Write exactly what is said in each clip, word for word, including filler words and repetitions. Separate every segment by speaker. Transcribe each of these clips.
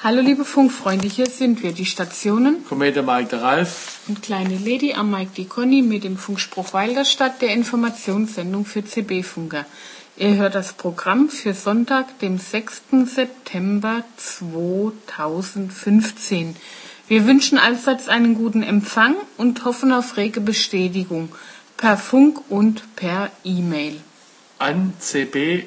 Speaker 1: Hallo liebe Funkfreunde, hier sind wir, die Stationen
Speaker 2: Komet Mike der Ralf
Speaker 1: und kleine Lady am Mike die Conny mit dem Funkspruch Wilderstadt, der Informationssendung für C B-Funker. Ihr hört das Programm für Sonntag, dem sechsten September zweitausendfünfzehn. Wir wünschen allseits einen guten Empfang und hoffen auf rege Bestätigung per Funk und per E-Mail.
Speaker 2: An c b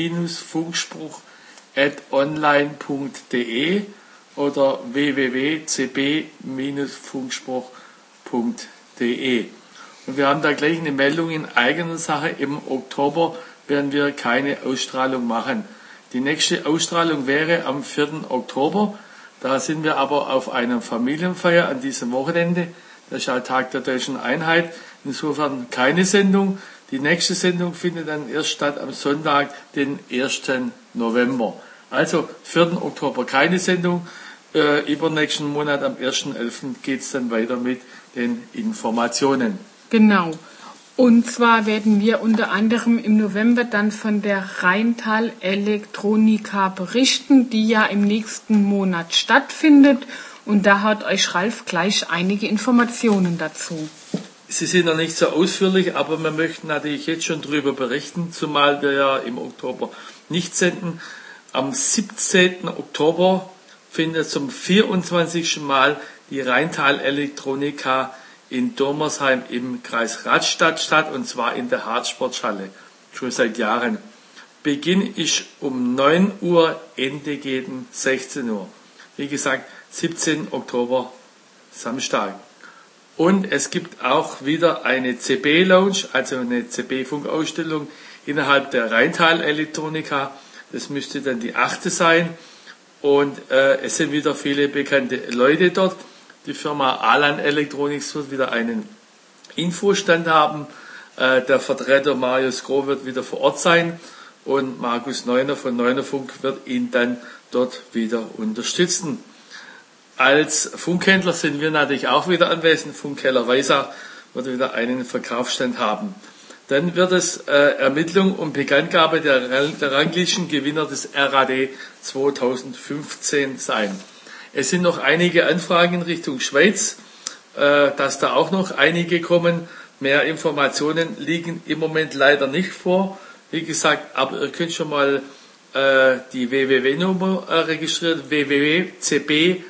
Speaker 2: Funkspruch at online punkt de oder w w w punkt c b Funkspruch punkt de. Und wir haben da gleich eine Meldung in eigener Sache. Im Oktober werden wir keine Ausstrahlung machen. Die nächste Ausstrahlung wäre am vierten Oktober. Da sind wir aber auf einer Familienfeier an diesem Wochenende. Das ist ja Tag der Deutschen Einheit. Insofern keine Sendung. Die nächste Sendung findet dann erst statt am Sonntag, den ersten November. Also vierten Oktober keine Sendung. Äh, übernächsten Monat am ersten elften geht es dann weiter mit den Informationen.
Speaker 1: Genau. Und zwar werden wir unter anderem im November dann von der Rheintal Elektronika berichten, die ja im nächsten Monat stattfindet. Und da hat euch Ralf gleich einige Informationen dazu.
Speaker 2: Sie sind noch nicht so ausführlich, aber wir möchten natürlich jetzt schon darüber berichten, zumal wir ja im Oktober nicht senden. Am siebzehnten Oktober findet zum vierundzwanzigsten Mal die Rheintal Elektronika in Domersheim im Kreis Radstadt statt, und zwar in der Hartsporthalle, schon seit Jahren. Beginn ist um neun Uhr, Ende geht um sechzehn Uhr. Wie gesagt, siebzehnten Oktober, Samstag. Und es gibt auch wieder eine C B-Lounge, also eine C B-Funkausstellung innerhalb der Rheintal Elektronika. Das müsste dann die achte sein. Und äh, es sind wieder viele bekannte Leute dort. Die Firma Alan Electronics wird wieder einen Infostand haben. Äh, der Vertreter Marius Groh wird wieder vor Ort sein. Und Markus Neuner von Neunerfunk wird ihn dann dort wieder unterstützen. Als Funkhändler sind wir natürlich auch wieder anwesend. Funkkeller Weissach wird wieder einen Verkaufsstand haben. Dann wird es äh, Ermittlung und Bekanntgabe der, der Ranglistengewinner des R A D zweitausendfünfzehn sein. Es sind noch einige Anfragen in Richtung Schweiz, äh, dass da auch noch einige kommen. Mehr Informationen liegen im Moment leider nicht vor. Wie gesagt, aber ihr könnt schon mal äh, die w w w-Nummer äh, registrieren, w w w punkt c b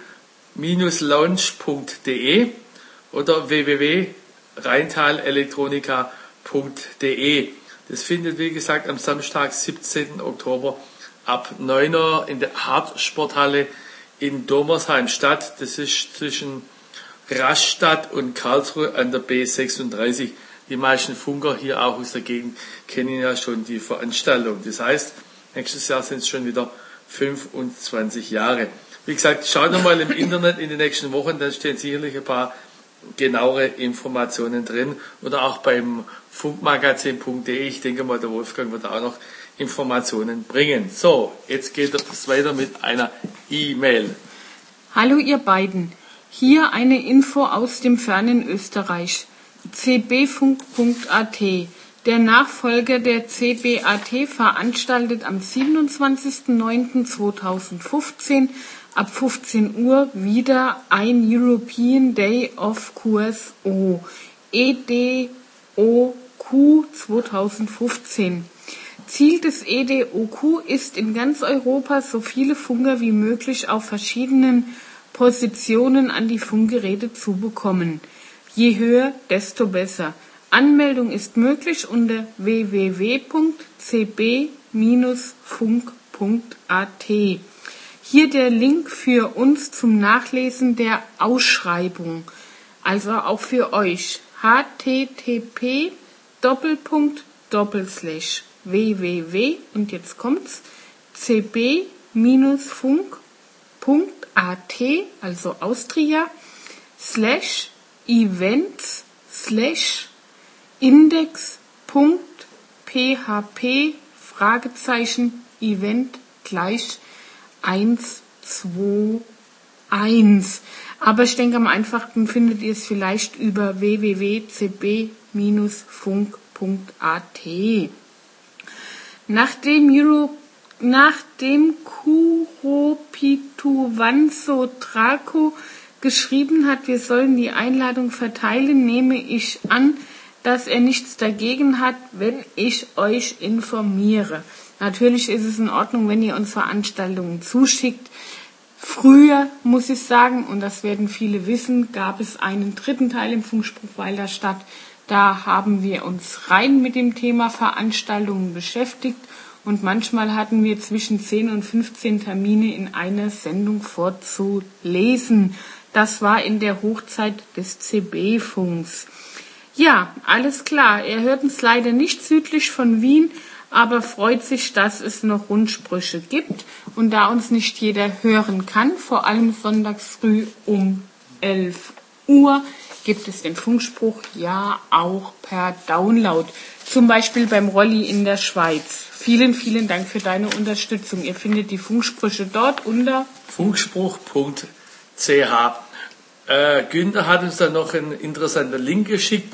Speaker 2: Lounge punkt de oder w w w punkt rheintal elektronika punkt de. Das findet, wie gesagt, am Samstag, siebzehnten Oktober ab neun Uhr in der Hartsporthalle in Domersheim statt. Das ist zwischen Rastatt und Karlsruhe an der B sechsunddreißig. Die meisten Funker hier auch aus der Gegend kennen ja schon die Veranstaltung. Das heißt, nächstes Jahr sind es schon wieder fünfundzwanzig Jahre. Wie gesagt, schaut nochmal im Internet in den nächsten Wochen, da stehen sicherlich ein paar genauere Informationen drin. Oder auch beim funkmagazin punkt de. Ich denke mal, der Wolfgang wird auch noch Informationen bringen. So, jetzt geht es weiter mit einer E-Mail.
Speaker 1: Hallo ihr beiden. Hier eine Info aus dem fernen Österreich. c b funk punkt a t. Der Nachfolger der C B A T veranstaltet am siebenundzwanzigsten neunten zweitausendfünfzehn ab fünfzehn Uhr wieder ein European Day of Q S O, E D O Q zweitausendfünfzehn. Ziel des E D O Q ist, in ganz Europa so viele Funker wie möglich auf verschiedenen Positionen an die Funkgeräte zu bekommen. Je höher, desto besser. Anmeldung ist möglich unter w w w punkt c b funk punkt a t. Hier der Link für uns zum Nachlesen der Ausschreibung, also auch für euch. h t t p Doppelpunkt Doppelslash www und jetzt kommt's c b funk punkt a t, also Austria, slash events slash index punkt p h p Fragezeichen event gleich eins zwei eins. Aber ich denke, am einfachsten findet ihr es vielleicht über w w w punkt c b funk punkt a t. Nach dem Euro nachdem Kuropituwanzo Draco geschrieben hat, wir sollen die Einladung verteilen, nehme ich an, dass er nichts dagegen hat, wenn ich euch informiere. Natürlich ist es in Ordnung, wenn ihr uns Veranstaltungen zuschickt. Früher, muss ich sagen, und das werden viele wissen, gab es einen dritten Teil im Funkspruch Weiler Stadt. Da haben wir uns rein mit dem Thema Veranstaltungen beschäftigt und manchmal hatten wir zwischen zehn und fünfzehn Termine in einer Sendung vorzulesen. Das war in der Hochzeit des C B-Funks. Ja, alles klar. Er hört uns leider nicht südlich von Wien, aber freut sich, dass es noch Rundsprüche gibt. Und da uns nicht jeder hören kann, vor allem sonntags früh um elf Uhr, gibt es den Funkspruch ja auch per Download. Zum Beispiel beim Rolli in der Schweiz. Vielen, vielen Dank für deine Unterstützung. Ihr findet die Funksprüche dort unter
Speaker 2: funkspruch punkt c h. Äh, Günther hat uns da noch einen interessanten Link geschickt.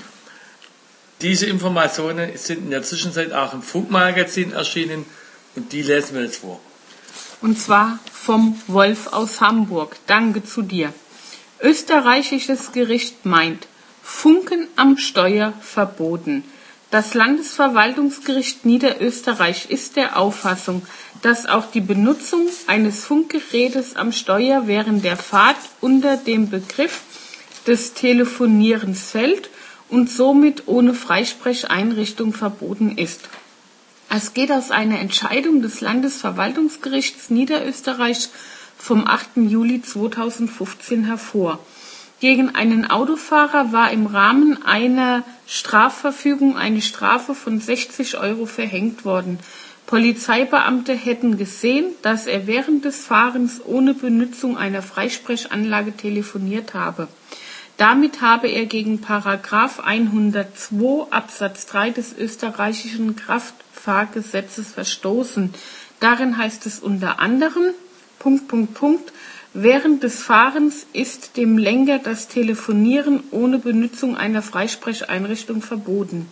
Speaker 2: Diese Informationen sind in der Zwischenzeit auch im Funkmagazin erschienen und die lesen wir jetzt vor.
Speaker 1: Und zwar vom Wolf aus Hamburg. Danke zu dir. Österreichisches Gericht meint, Funken am Steuer verboten. Das Landesverwaltungsgericht Niederösterreich ist der Auffassung, dass auch die Benutzung eines Funkgerätes am Steuer während der Fahrt unter dem Begriff des Telefonierens fällt und somit ohne Freisprecheinrichtung verboten ist. Es geht aus einer Entscheidung des Landesverwaltungsgerichts Niederösterreich vom achten Juli zweitausendfünfzehn hervor. Gegen einen Autofahrer war im Rahmen einer Strafverfügung eine Strafe von sechzig Euro verhängt worden. Polizeibeamte hätten gesehen, dass er während des Fahrens ohne Benutzung einer Freisprechanlage telefoniert habe. Damit habe er gegen Paragraph hundertzwei Absatz drei des österreichischen Kraftfahrgesetzes verstoßen. Darin heißt es unter anderem, Punkt, Punkt, Punkt, während des Fahrens ist dem Lenker das Telefonieren ohne Benutzung einer Freisprecheinrichtung verboten.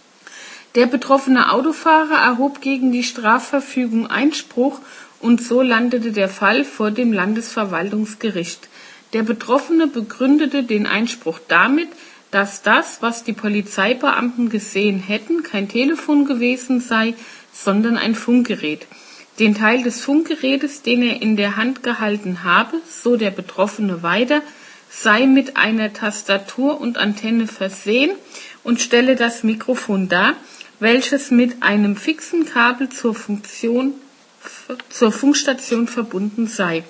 Speaker 1: Der betroffene Autofahrer erhob gegen die Strafverfügung Einspruch und so landete der Fall vor dem Landesverwaltungsgericht. Der Betroffene begründete den Einspruch damit, dass das, was die Polizeibeamten gesehen hätten, kein Telefon gewesen sei, sondern ein Funkgerät. Den Teil des Funkgerätes, den er in der Hand gehalten habe, so der Betroffene weiter, sei mit einer Tastatur und Antenne versehen und stelle das Mikrofon dar, welches mit einem fixen Kabel zur Funktion, zur Funkstation verbunden sei.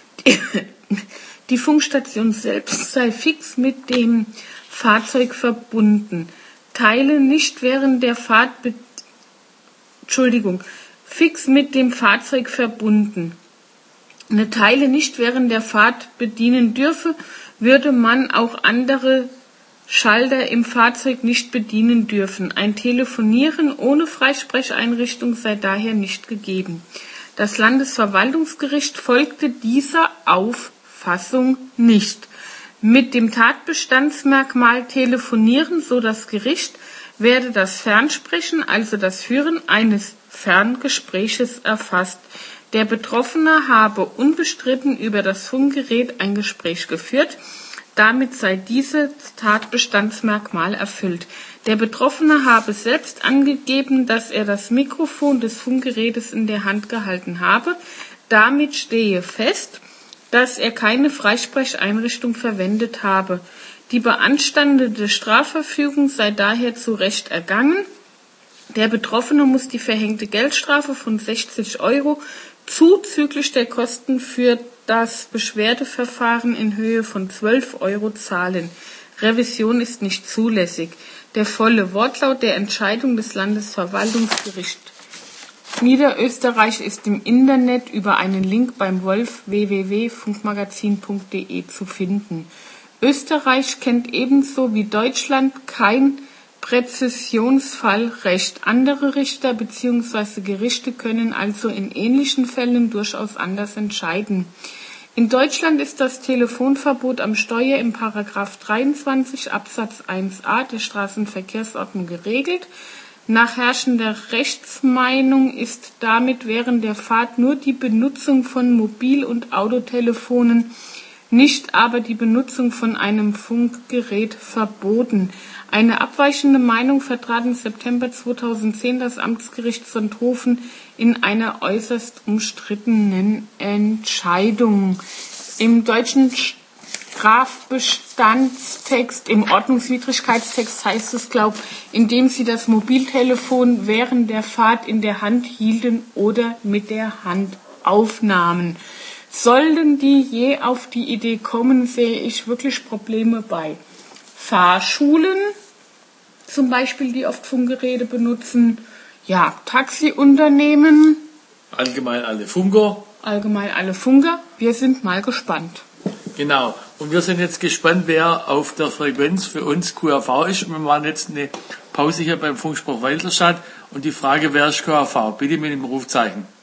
Speaker 1: Die Funkstation selbst sei fix mit dem Fahrzeug verbunden. Teile nicht während der Fahrt, be- Entschuldigung, fix mit dem Fahrzeug verbunden. Eine Teile nicht während der Fahrt bedienen dürfe, würde man auch andere Schalter im Fahrzeug nicht bedienen dürfen. Ein Telefonieren ohne Freisprecheinrichtung sei daher nicht gegeben. Das Landesverwaltungsgericht folgte dieser Auffassung nicht. Mit dem Tatbestandsmerkmal Telefonieren, so das Gericht, werde das Fernsprechen, also das Führen eines Ferngespräches erfasst. Der Betroffene habe unbestritten über das Funkgerät ein Gespräch geführt. Damit sei dieses Tatbestandsmerkmal erfüllt. Der Betroffene habe selbst angegeben, dass er das Mikrofon des Funkgerätes in der Hand gehalten habe. Damit stehe fest, dass er keine Freisprecheinrichtung verwendet habe. Die beanstandete Strafverfügung sei daher zu Recht ergangen. Der Betroffene muss die verhängte Geldstrafe von sechzig Euro zuzüglich der Kosten für das Beschwerdeverfahren in Höhe von zwölf Euro zahlen. Revision ist nicht zulässig. Der volle Wortlaut der Entscheidung des Landesverwaltungsgerichts Niederösterreich ist im Internet über einen Link beim Wolf w w w punkt funkmagazin punkt d e zu finden. Österreich kennt ebenso wie Deutschland kein Präzessionsfallrecht. Andere Richter bzw. Gerichte können also in ähnlichen Fällen durchaus anders entscheiden. In Deutschland ist das Telefonverbot am Steuer im Paragraph dreiundzwanzig Absatz eins a der Straßenverkehrsordnung geregelt. Nach herrschender Rechtsmeinung ist damit während der Fahrt nur die Benutzung von Mobil- und Autotelefonen, nicht aber die Benutzung von einem Funkgerät verboten. Eine abweichende Meinung vertrat im September zweitausendzehn das Amtsgericht Sonthofen in einer äußerst umstrittenen Entscheidung. Im deutschen Strafbestandstext, im Ordnungswidrigkeitstext heißt es, glaube ich, indem sie das Mobiltelefon während der Fahrt in der Hand hielten oder mit der Hand aufnahmen. Sollten die je auf die Idee kommen, sehe ich wirklich Probleme bei Fahrschulen, zum Beispiel, die oft Funkgeräte benutzen, ja, Taxiunternehmen.
Speaker 2: Allgemein alle Funker.
Speaker 1: Allgemein alle Funker. Wir sind mal gespannt.
Speaker 2: Genau. Und wir sind jetzt gespannt, wer auf der Frequenz für uns Q R V ist. Wir machen jetzt eine Pause hier beim Funkspruch Walterstadt. Und die Frage, wer ist Q R V? Bitte mit dem Rufzeichen.